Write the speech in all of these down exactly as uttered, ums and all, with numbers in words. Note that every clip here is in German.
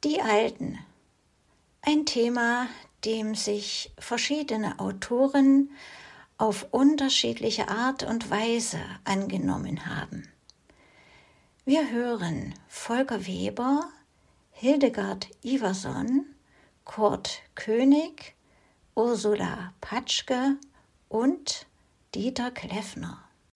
Die Alten. Ein Thema, dem sich verschiedene Autoren auf unterschiedliche Art und Weise angenommen haben. Wir hören Volker Weber, Hildegard Iverson, Kurt König, Ursula Patschke und Dieter Kleffner.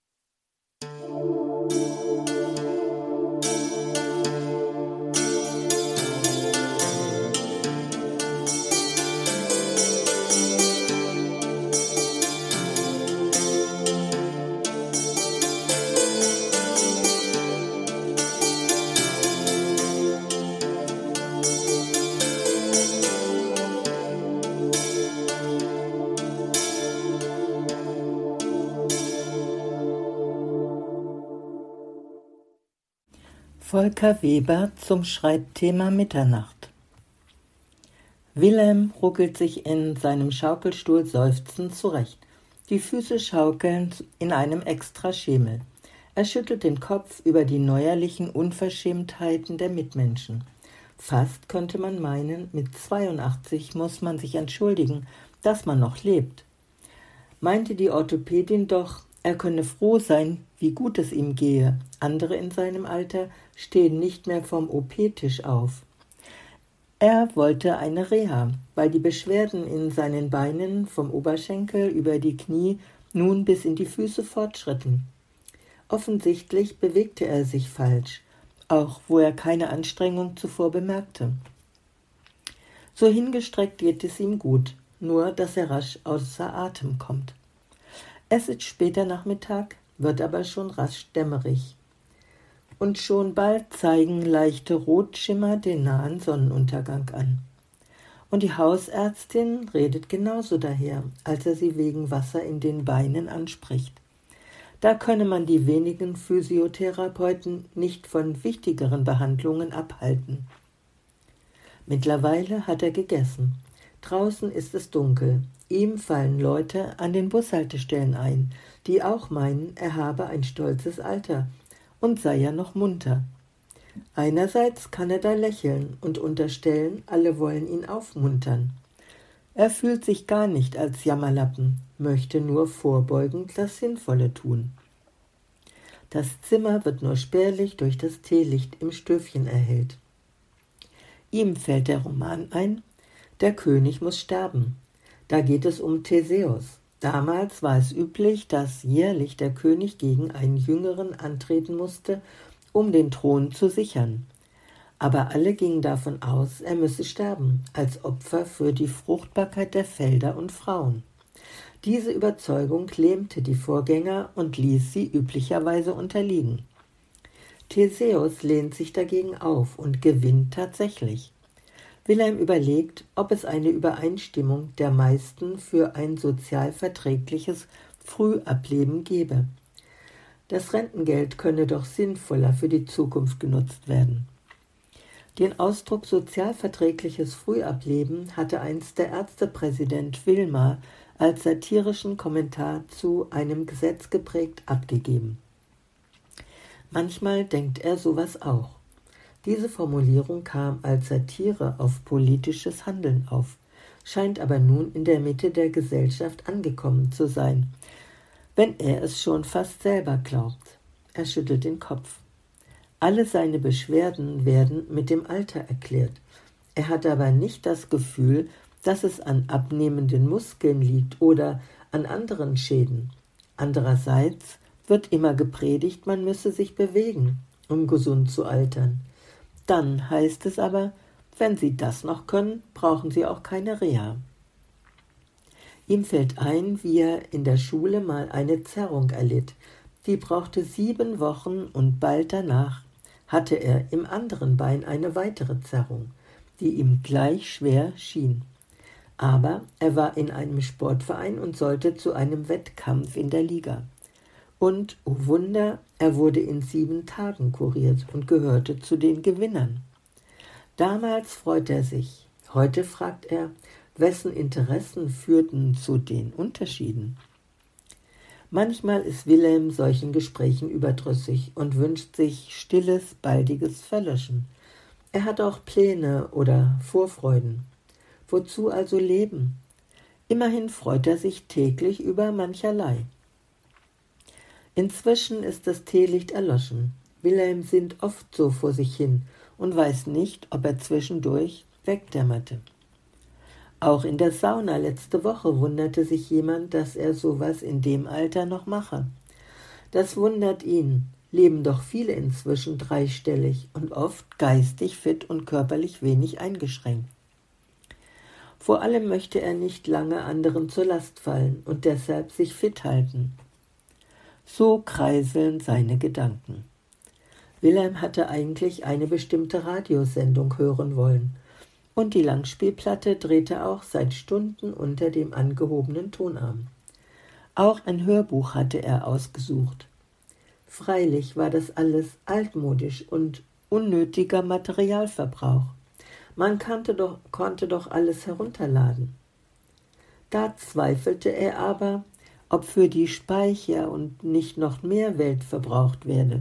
Volker Weber zum Schreibthema Mitternacht. Wilhelm ruckelt sich in seinem Schaukelstuhl seufzend zurecht. Die Füße schaukeln in einem Extraschemel. Er schüttelt den Kopf über die neuerlichen Unverschämtheiten der Mitmenschen. Fast könnte man meinen, mit zweiundachtzig muss man sich entschuldigen, dass man noch lebt. Meinte die Orthopädin doch, er könne froh sein, wie gut es ihm gehe. Andere in seinem Alter stehen nicht mehr vom O P-Tisch auf. Er wollte eine Reha, weil die Beschwerden in seinen Beinen vom Oberschenkel über die Knie nun bis in die Füße fortschritten. Offensichtlich bewegte er sich falsch, auch wo er keine Anstrengung zuvor bemerkte. So hingestreckt geht es ihm gut, nur dass er rasch außer Atem kommt. Es ist später Nachmittag, wird aber schon rasch dämmerig. Und schon bald zeigen leichte Rotschimmer den nahen Sonnenuntergang an. Und die Hausärztin redet genauso daher, als er sie wegen Wasser in den Beinen anspricht. Da könne man die wenigen Physiotherapeuten nicht von wichtigeren Behandlungen abhalten. Mittlerweile hat er gegessen. Draußen ist es dunkel. Ihm fallen Leute an den Bushaltestellen ein, die auch meinen, er habe ein stolzes Alter und sei ja noch munter. Einerseits kann er da lächeln und unterstellen, alle wollen ihn aufmuntern. Er fühlt sich gar nicht als Jammerlappen, möchte nur vorbeugend das Sinnvolle tun. Das Zimmer wird nur spärlich durch das Teelicht im Stöfchen erhellt. Ihm fällt der Roman ein, der König muss sterben. Da geht es um Theseus. Damals war es üblich, dass jährlich der König gegen einen Jüngeren antreten musste, um den Thron zu sichern. Aber alle gingen davon aus, er müsse sterben, als Opfer für die Fruchtbarkeit der Felder und Frauen. Diese Überzeugung lähmte die Vorgänger und ließ sie üblicherweise unterliegen. Theseus lehnt sich dagegen auf und gewinnt tatsächlich. Wilhelm überlegt, ob es eine Übereinstimmung der meisten für ein sozial verträgliches Frühableben gebe. Das Rentengeld könne doch sinnvoller für die Zukunft genutzt werden. Den Ausdruck sozialverträgliches Frühableben hatte einst der Ärztepräsident Wilmar als satirischen Kommentar zu einem Gesetz geprägt abgegeben. Manchmal denkt er sowas auch. Diese Formulierung kam als Satire auf politisches Handeln auf, scheint aber nun in der Mitte der Gesellschaft angekommen zu sein, wenn er es schon fast selber glaubt. Er schüttelt den Kopf. Alle seine Beschwerden werden mit dem Alter erklärt. Er hat aber nicht das Gefühl, dass es an abnehmenden Muskeln liegt oder an anderen Schäden. Andererseits wird immer gepredigt, man müsse sich bewegen, um gesund zu altern. Dann heißt es aber, wenn Sie das noch können, brauchen Sie auch keine Reha. Ihm fällt ein, wie er in der Schule mal eine Zerrung erlitt. Die brauchte sieben Wochen und bald danach hatte er im anderen Bein eine weitere Zerrung, die ihm gleich schwer schien. Aber er war in einem Sportverein und sollte zu einem Wettkampf in der Liga. Und, oh Wunder, er wurde in sieben Tagen kuriert und gehörte zu den Gewinnern. Damals freut er sich. Heute fragt er, wessen Interessen führten zu den Unterschieden? Manchmal ist Wilhelm solchen Gesprächen überdrüssig und wünscht sich stilles, baldiges Verlöschen. Er hat auch Pläne oder Vorfreuden. Wozu also leben? Immerhin freut er sich täglich über mancherlei. Inzwischen ist das Teelicht erloschen. Wilhelm sinnt oft so vor sich hin und weiß nicht, ob er zwischendurch wegdämmerte. Auch in der Sauna letzte Woche wunderte sich jemand, dass er sowas in dem Alter noch mache. Das wundert ihn, leben doch viele inzwischen dreistellig und oft geistig fit und körperlich wenig eingeschränkt. Vor allem möchte er nicht lange anderen zur Last fallen und deshalb sich fit halten. So kreiseln seine Gedanken. Wilhelm hatte eigentlich eine bestimmte Radiosendung hören wollen, und die Langspielplatte drehte auch seit Stunden unter dem angehobenen Tonarm. Auch ein Hörbuch hatte er ausgesucht. Freilich war das alles altmodisch und unnötiger Materialverbrauch. Man kannte doch, konnte doch alles herunterladen. Da zweifelte er aber, ob für die Speicher und nicht noch mehr Welt verbraucht werde.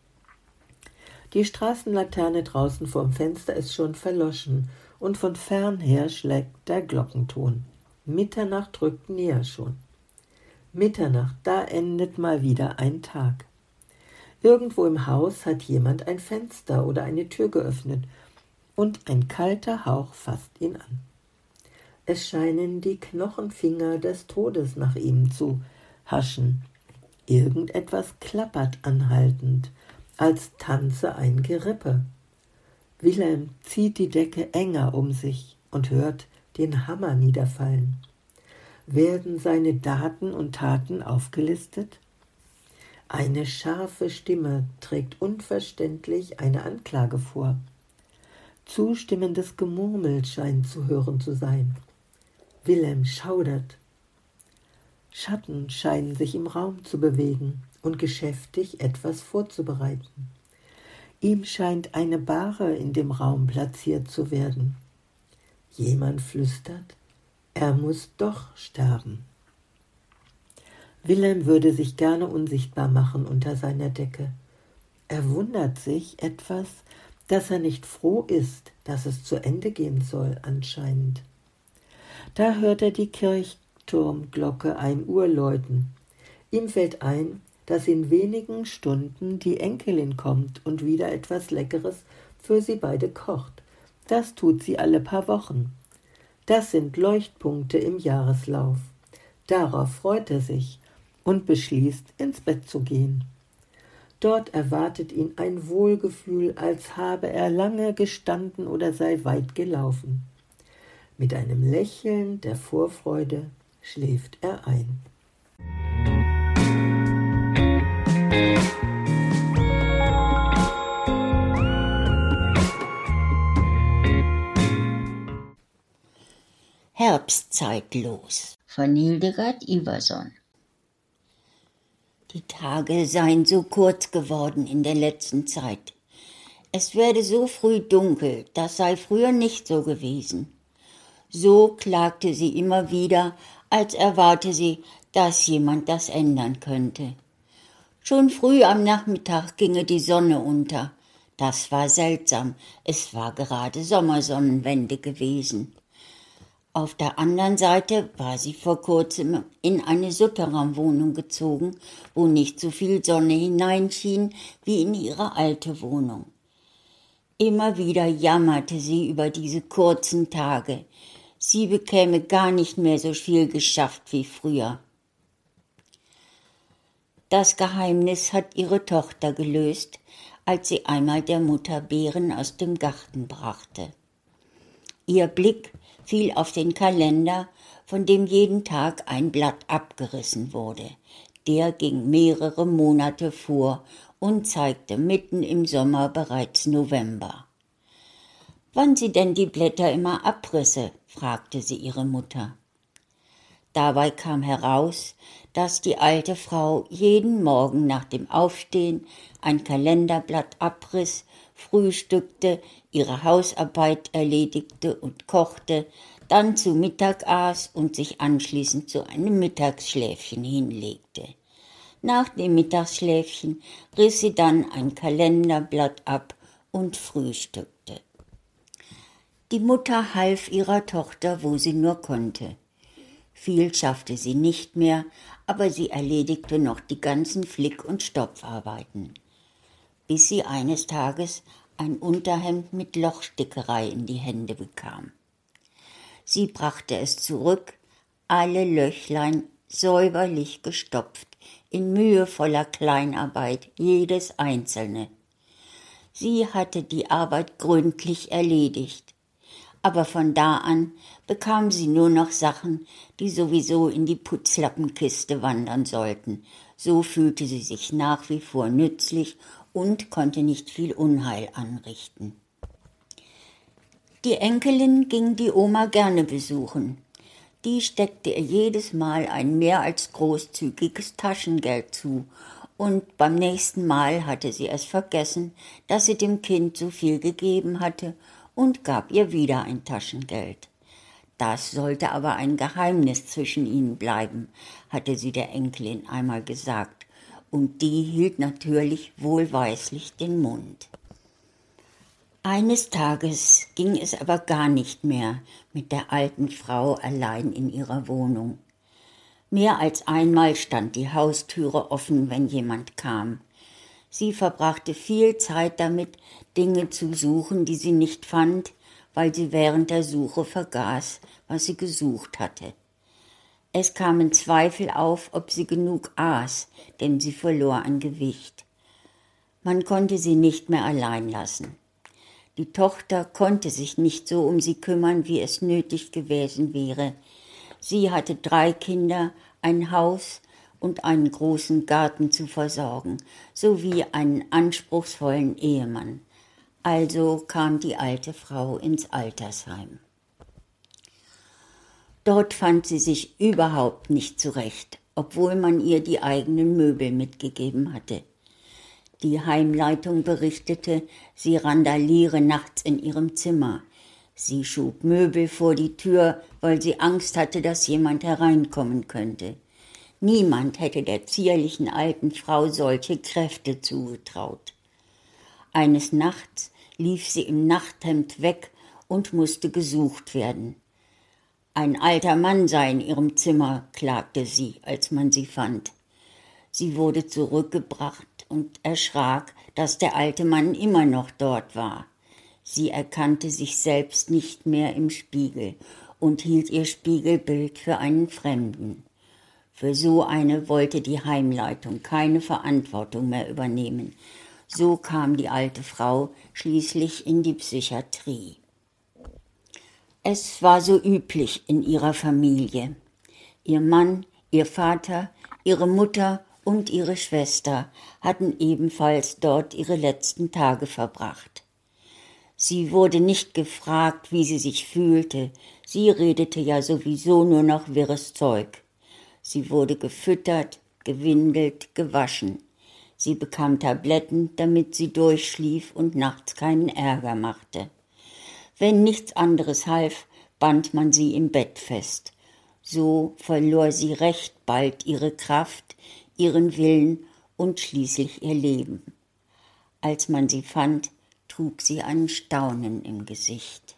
Die Straßenlaterne draußen vorm Fenster ist schon verloschen und von fern her schlägt der Glockenton. Mitternacht rückt näher schon. Mitternacht, da endet mal wieder ein Tag. Irgendwo im Haus hat jemand ein Fenster oder eine Tür geöffnet und ein kalter Hauch fasst ihn an. Es scheinen die Knochenfinger des Todes nach ihm zu haschen. Irgendetwas klappert anhaltend, als tanze ein Gerippe. Wilhelm zieht die Decke enger um sich und hört den Hammer niederfallen. Werden seine Daten und Taten aufgelistet? Eine scharfe Stimme trägt unverständlich eine Anklage vor. Zustimmendes Gemurmel scheint zu hören zu sein. Wilhelm schaudert. Schatten scheinen sich im Raum zu bewegen und geschäftig etwas vorzubereiten. Ihm scheint eine Bahre in dem Raum platziert zu werden. Jemand flüstert, er muss doch sterben. Wilhelm würde sich gerne unsichtbar machen unter seiner Decke. Er wundert sich etwas, dass er nicht froh ist, dass es zu Ende gehen soll, anscheinend. Da hört er die Kirchturmglocke ein Uhr läuten. Ihm fällt ein, dass in wenigen Stunden die Enkelin kommt und wieder etwas Leckeres für sie beide kocht. Das tut sie alle paar Wochen. Das sind Leuchtpunkte im Jahreslauf. Darauf freut er sich und beschließt, ins Bett zu gehen. Dort erwartet ihn ein Wohlgefühl, als habe er lange gestanden oder sei weit gelaufen. Mit einem Lächeln der Vorfreude schläft er ein. Herbstzeitlos von Hildegard Iverson. Die Tage seien so kurz geworden in der letzten Zeit. Es werde so früh dunkel, das sei früher nicht so gewesen. So klagte sie immer wieder, als erwarte sie, dass jemand das ändern könnte. Schon früh am Nachmittag ginge die Sonne unter. Das war seltsam, es war gerade Sommersonnenwende gewesen. Auf der anderen Seite war sie vor kurzem in eine Souterrainwohnung gezogen, wo nicht so viel Sonne hineinschien wie in ihre alte Wohnung. Immer wieder jammerte sie über diese kurzen Tage. Sie bekäme gar nicht mehr so viel geschafft wie früher. Das Geheimnis hat ihre Tochter gelöst, als sie einmal der Mutter Beeren aus dem Garten brachte. Ihr Blick fiel auf den Kalender, von dem jeden Tag ein Blatt abgerissen wurde. Der ging mehrere Monate vor und zeigte mitten im Sommer bereits November. »Wann sie denn die Blätter immer abrisse?« fragte sie ihre Mutter. Dabei kam heraus, dass die alte Frau jeden Morgen nach dem Aufstehen ein Kalenderblatt abriss, frühstückte, ihre Hausarbeit erledigte und kochte, dann zu Mittag aß und sich anschließend zu einem Mittagsschläfchen hinlegte. Nach dem Mittagsschläfchen riss sie dann ein Kalenderblatt ab und frühstückte. Die Mutter half ihrer Tochter, wo sie nur konnte. Viel schaffte sie nicht mehr, aber sie erledigte noch die ganzen Flick- und Stopfarbeiten, bis sie eines Tages ein Unterhemd mit Lochstickerei in die Hände bekam. Sie brachte es zurück, alle Löchlein säuberlich gestopft, in mühevoller Kleinarbeit, jedes einzelne. Sie hatte die Arbeit gründlich erledigt, aber von da an bekam sie nur noch Sachen, die sowieso in die Putzlappenkiste wandern sollten. So fühlte sie sich nach wie vor nützlich und konnte nicht viel Unheil anrichten. Die Enkelin ging die Oma gerne besuchen. Die steckte ihr jedes Mal ein mehr als großzügiges Taschengeld zu, und beim nächsten Mal hatte sie es vergessen, dass sie dem Kind so viel gegeben hatte, und gab ihr wieder ein Taschengeld. Das sollte aber ein Geheimnis zwischen ihnen bleiben, hatte sie der Enkelin einmal gesagt, und die hielt natürlich wohlweislich den Mund. Eines Tages ging es aber gar nicht mehr mit der alten Frau allein in ihrer Wohnung. Mehr als einmal stand die Haustüre offen, wenn jemand kam. Sie verbrachte viel Zeit damit, Dinge zu suchen, die sie nicht fand, weil sie während der Suche vergaß, was sie gesucht hatte. Es kamen Zweifel auf, ob sie genug aß, denn sie verlor an Gewicht. Man konnte sie nicht mehr allein lassen. Die Tochter konnte sich nicht so um sie kümmern, wie es nötig gewesen wäre. Sie hatte drei Kinder, ein Haus und einen großen Garten zu versorgen, sowie einen anspruchsvollen Ehemann. Also kam die alte Frau ins Altersheim. Dort fand sie sich überhaupt nicht zurecht, obwohl man ihr die eigenen Möbel mitgegeben hatte. Die Heimleitung berichtete, sie randaliere nachts in ihrem Zimmer. Sie schob Möbel vor die Tür, weil sie Angst hatte, dass jemand hereinkommen könnte. Niemand hätte der zierlichen alten Frau solche Kräfte zugetraut. Eines Nachts lief sie im Nachthemd weg und musste gesucht werden. Ein alter Mann sei in ihrem Zimmer, klagte sie, als man sie fand. Sie wurde zurückgebracht und erschrak, dass der alte Mann immer noch dort war. Sie erkannte sich selbst nicht mehr im Spiegel und hielt ihr Spiegelbild für einen Fremden. Für so eine wollte die Heimleitung keine Verantwortung mehr übernehmen. So kam die alte Frau schließlich in die Psychiatrie. Es war so üblich in ihrer Familie. Ihr Mann, ihr Vater, ihre Mutter und ihre Schwester hatten ebenfalls dort ihre letzten Tage verbracht. Sie wurde nicht gefragt, wie sie sich fühlte. Sie redete ja sowieso nur noch wirres Zeug. Sie wurde gefüttert, gewindelt, gewaschen. Sie bekam Tabletten, damit sie durchschlief und nachts keinen Ärger machte. Wenn nichts anderes half, band man sie im Bett fest. So verlor sie recht bald ihre Kraft, ihren Willen und schließlich ihr Leben. Als man sie fand, trug sie ein Staunen im Gesicht.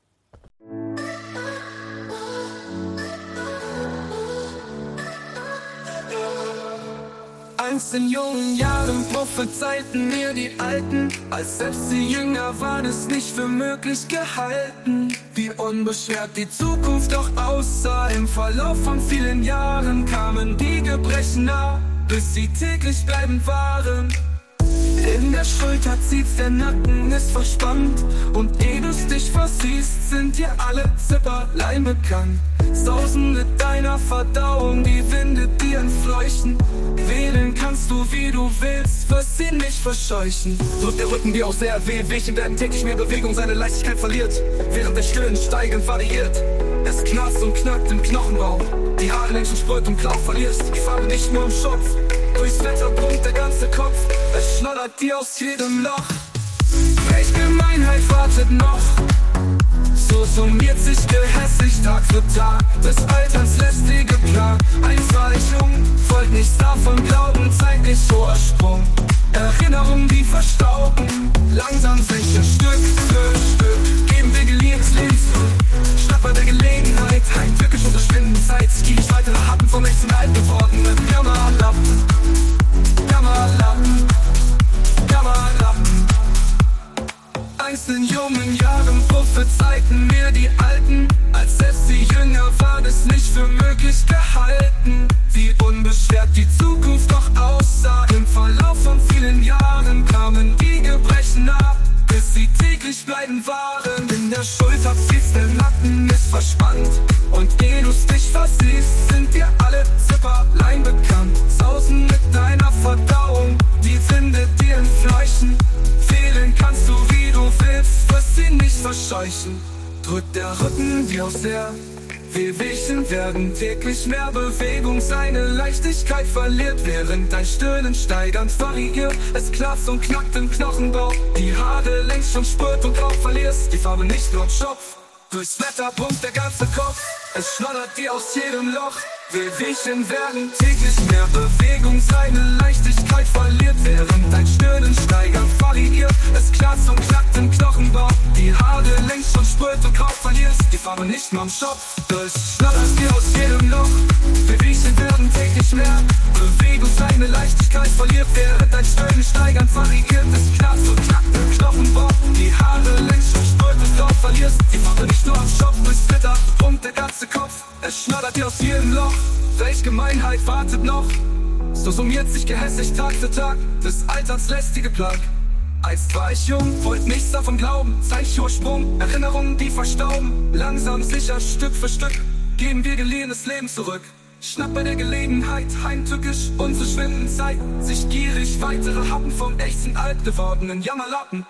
Einst in jungen Jahren prophezeiten mir die Alten, als selbst sie jünger waren, es nicht für möglich gehalten, wie unbeschwert die Zukunft doch aussah. Im Verlauf von vielen Jahren kamen die Gebrechen nah, bis sie täglich bleibend waren. In der Schulter zieht's, der Nacken ist verspannt, und ehe du's dich versiehst, sind dir alle Zipperlein bekannt. Sausen mit deiner Verdauung, die Winde dir entfleuchten. Wählen kannst du, wie du willst, wirst sie nicht verscheuchen. Drückt der Rücken dir auch sehr weh, Wehchen werden täglich mehr Bewegung, seine Leichtigkeit verliert, während der Stirn steigend variiert. Es knarzt und knackt im Knochenraum, die Haare längst spröd und blau verlierst. Die Farbe nicht nur im Schopf, durchs Wetter pumpt der ganze Kopf. Es schnoddert dir aus jedem Loch. Welch Gemeinheit wartet noch? So summiert sich gehässig Tag für Tag des Alterns lästige Plan. Einst war ich jung, wollt nichts davon glauben, zeitlich hoher Sprung. Erinnerungen, die verstauben, langsam sicher Stück für Stück, geben wir geliebtes Leben in jungen Jahren prophezeiten mir die Alten, als selbst die Jünger waren es nicht für möglich gehalten, wie unbeschwert die Zukunft doch aussah. Im Verlauf von vielen Jahren kamen die Gebrechen ab, bis sie täglich bleiben waren. In der Schulter ziehst, der Nacken ist verspannt, und ehe du's dich versiehst, sind dir alle Zipperlein bekannt. Sausen mit deiner Verdauung, die Winde dir entfleischen. Fehlen kannst du wie du willst, wirst sie nicht verscheuchen. Drückt der Rücken wie aus Leer, Wehwehchen werden täglich mehr. Bewegung seine Leichtigkeit verliert, während dein Stöhnen steigernd variiert. Es klafft und knackt im Knochenbauch, die Haare längst schon spürt und Rauch verlierst die Farbe nicht nur im Schopf. Durchs Wetter pumpt der ganze Kopf, es schlottert dir aus jedem Loch. Wehwehchen werden täglich mehr, Bewegung seine Leichtigkeit verliert, während dein Stöhnen steigernd variiert. Es klafft und knackt im Knochenbauch, die Haare längst schon spürt und Rauch verlierst die Farbe nicht nur im Schopf. Es schlottert dir aus jedem Loch, Wehwehchen werden täglich mehr, Bewegung seine Leichtigkeit verliert, während dein Stöhnen steigernd variiert. Es klafft und knackt im Knochenbauch, die Haare längst schon spürt und Rauch verlierst die Farbe nicht nur am Schopf. Durchs Wetter pumpt der ganze Kopf, es schlottert dir aus jedem Loch. Welch Gemeinheit wartet noch? So summiert sich gehässig Tag für Tag des Alterns lästige Plag. Einst war ich jung, wollt nichts davon glauben, Zeitursprung, Erinnerungen, die verstauben. Langsam, sicher, Stück für Stück geben wir geliehenes Leben zurück. Schnapp bei der Gelegenheit, heimtückisch, unsere schwindende Zeit, sich gierig weitere Happen vom echten alt gewordenen Jammerlappen.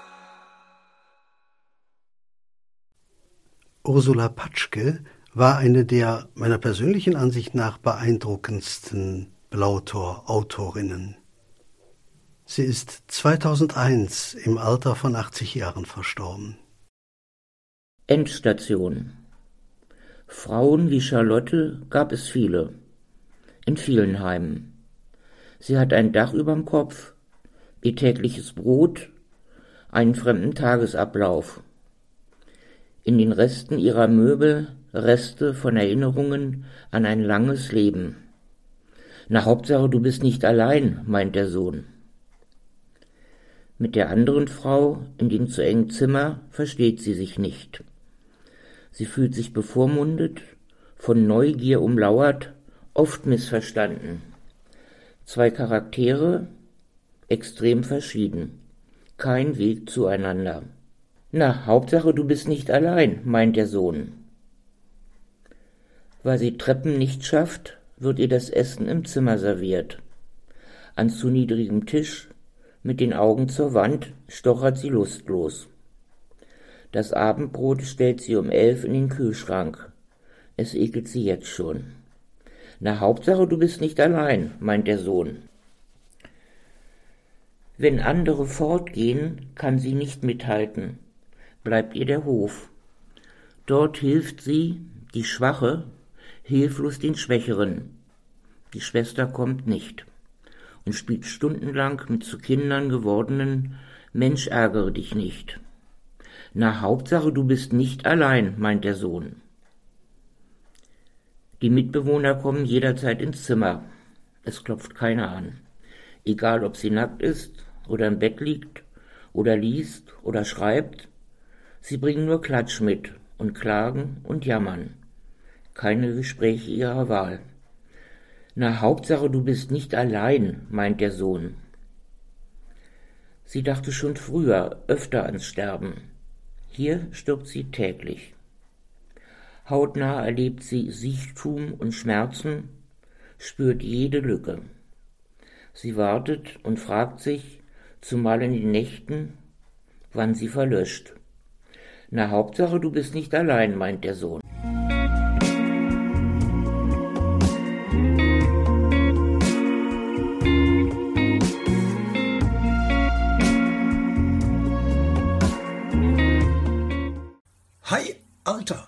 Ursula Patschke war eine der meiner persönlichen Ansicht nach beeindruckendsten Blautor-Autorinnen. Sie ist zweitausendeins im Alter von achtzig Jahren verstorben. Endstation. Frauen wie Charlotte gab es viele, in vielen Heimen. Sie hat ein Dach überm Kopf, ihr tägliches Brot, einen fremden Tagesablauf. In den Resten ihrer Möbel Reste von Erinnerungen an ein langes Leben. Na, Hauptsache, du bist nicht allein, meint der Sohn. Mit der anderen Frau in dem zu engen Zimmer versteht sie sich nicht. Sie fühlt sich bevormundet, von Neugier umlauert, oft missverstanden. Zwei Charaktere, extrem verschieden, kein Weg zueinander. Na, Hauptsache, du bist nicht allein, meint der Sohn. Weil sie Treppen nicht schafft, wird ihr das Essen im Zimmer serviert. An zu niedrigem Tisch, mit den Augen zur Wand, stochert sie lustlos. Das Abendbrot stellt sie um elf in den Kühlschrank. Es ekelt sie jetzt schon. Na, Hauptsache, du bist nicht allein, meint der Sohn. Wenn andere fortgehen, kann sie nicht mithalten, bleibt ihr der Hof. Dort hilft sie, die Schwache, hilflos den Schwächeren. Die Schwester kommt nicht und spielt stundenlang mit zu Kindern gewordenen Mensch, ärgere dich nicht. Na, Hauptsache, du bist nicht allein, meint der Sohn. Die Mitbewohner kommen jederzeit ins Zimmer. Es klopft keiner an. Egal, ob sie nackt ist oder im Bett liegt oder liest oder schreibt, sie bringen nur Klatsch mit und klagen und jammern. Keine Gespräche ihrer Wahl. Na, Hauptsache, du bist nicht allein, meint der Sohn. Sie dachte schon früher öfter ans Sterben. Hier stirbt sie täglich. Hautnah erlebt sie Siechtum und Schmerzen, spürt jede Lücke. Sie wartet und fragt sich, zumal in den Nächten, wann sie verlöscht. Na, Hauptsache, du bist nicht allein, meint der Sohn. Hi, Alter!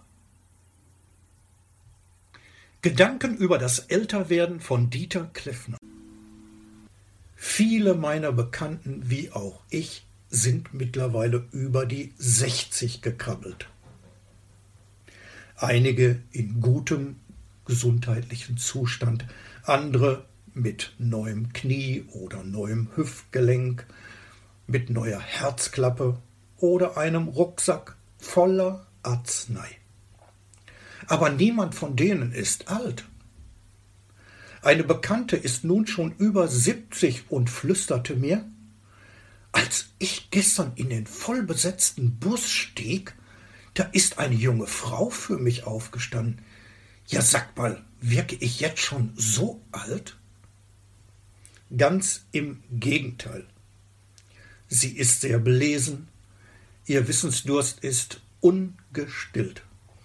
Gedanken über das Älterwerden von Dieter Kleffner. Viele meiner Bekannten, wie auch ich, sind mittlerweile über die sechzig gekrabbelt. Einige in gutem gesundheitlichen Zustand, andere mit neuem Knie oder neuem Hüftgelenk, mit neuer Herzklappe oder einem Rucksack voller Arznei. Aber niemand von denen ist alt. Eine Bekannte ist nun schon über siebzig und flüsterte mir: Als ich gestern in den vollbesetzten Bus stieg, da ist eine junge Frau für mich aufgestanden. Ja, sag mal, wirke ich jetzt schon so alt? Ganz im Gegenteil. Sie ist sehr belesen, ihr Wissensdurst ist ungestillt.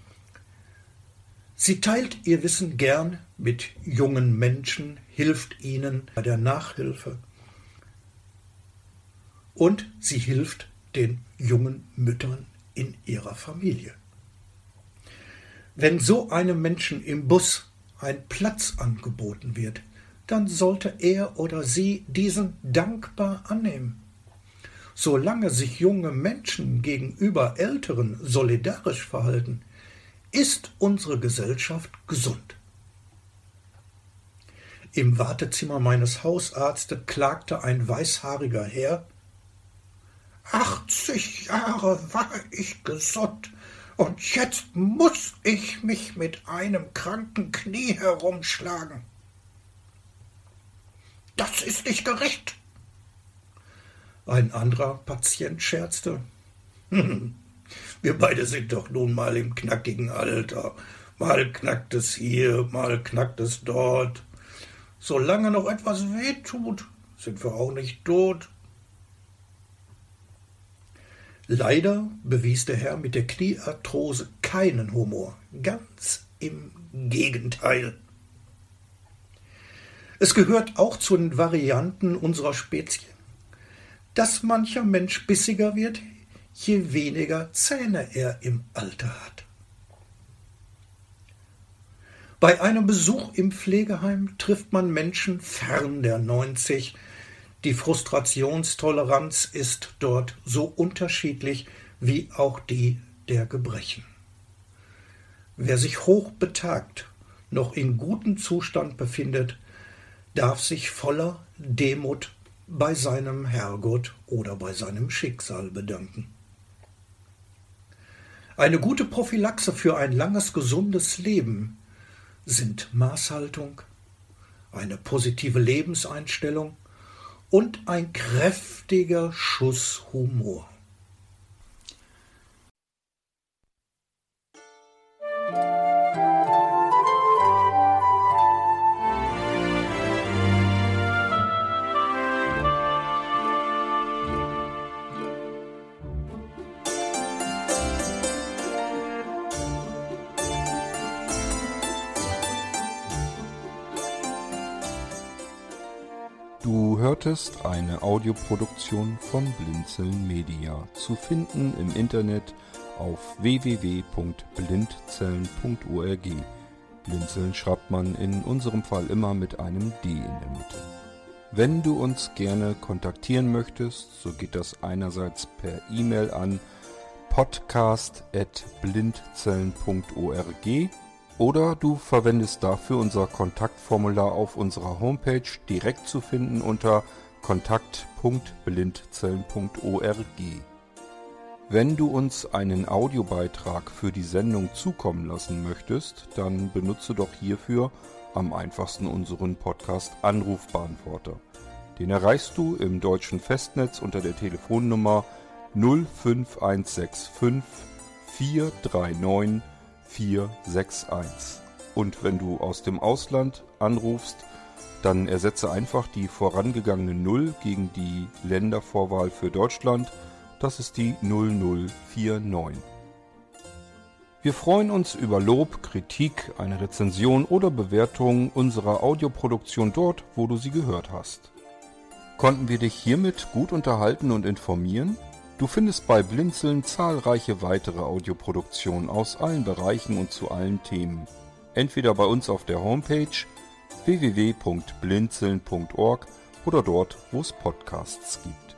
Sie teilt ihr Wissen gern mit jungen Menschen, hilft ihnen bei der Nachhilfe und sie hilft den jungen Müttern in ihrer Familie. Wenn so einem Menschen im Bus ein Platz angeboten wird, dann sollte er oder sie diesen dankbar annehmen. Solange sich junge Menschen gegenüber Älteren solidarisch verhalten, ist unsere Gesellschaft gesund. Im Wartezimmer meines Hausarztes klagte ein weißhaariger Herr: achtzig Jahre war ich gesund und jetzt muss ich mich mit einem kranken Knie herumschlagen. Das ist nicht gerecht. Ein anderer Patient scherzte: Hm, wir beide sind doch nun mal im knackigen Alter. Mal knackt es hier, mal knackt es dort. Solange noch etwas wehtut, sind wir auch nicht tot. Leider bewies der Herr mit der Kniearthrose keinen Humor. Ganz im Gegenteil. Es gehört auch zu den Varianten unserer Spezies, dass mancher Mensch bissiger wird, je weniger Zähne er im Alter hat. Bei einem Besuch im Pflegeheim trifft man Menschen fern der neunzig. Die Frustrationstoleranz ist dort so unterschiedlich wie auch die der Gebrechen. Wer sich hochbetagt noch in gutem Zustand befindet, darf sich voller Demut bei seinem Herrgott oder bei seinem Schicksal bedanken. Eine gute Prophylaxe für ein langes, gesundes Leben sind Maßhaltung, eine positive Lebenseinstellung und ein kräftiger Schuss Humor. Du hörtest eine Audioproduktion von Blinzeln Media, zu finden im Internet auf w w w punkt blindzellen punkt org. Blinzeln schreibt man in unserem Fall immer mit einem D in der Mitte. Wenn du uns gerne kontaktieren möchtest, so geht das einerseits per E-Mail an podcast at blindzellen punkt org oder du verwendest dafür unser Kontaktformular auf unserer Homepage, direkt zu finden unter kontakt punkt blindzellen punkt org. Wenn du uns einen Audiobeitrag für die Sendung zukommen lassen möchtest, dann benutze doch hierfür am einfachsten unseren Podcast Anrufbeantworter. Den erreichst du im deutschen Festnetz unter der Telefonnummer null fünf eins sechs fünf vier drei neun vier sechs eins. Und wenn du aus dem Ausland anrufst, dann ersetze einfach die vorangegangene null gegen die Ländervorwahl für Deutschland. Das ist die null null vier neun. Wir freuen uns über Lob, Kritik, eine Rezension oder Bewertung unserer Audioproduktion dort, wo du sie gehört hast. Konnten wir dich hiermit gut unterhalten und informieren? Du findest bei Blinzeln zahlreiche weitere Audioproduktionen aus allen Bereichen und zu allen Themen. Entweder bei uns auf der Homepage w w w punkt blinzeln punkt org oder dort, wo es Podcasts gibt.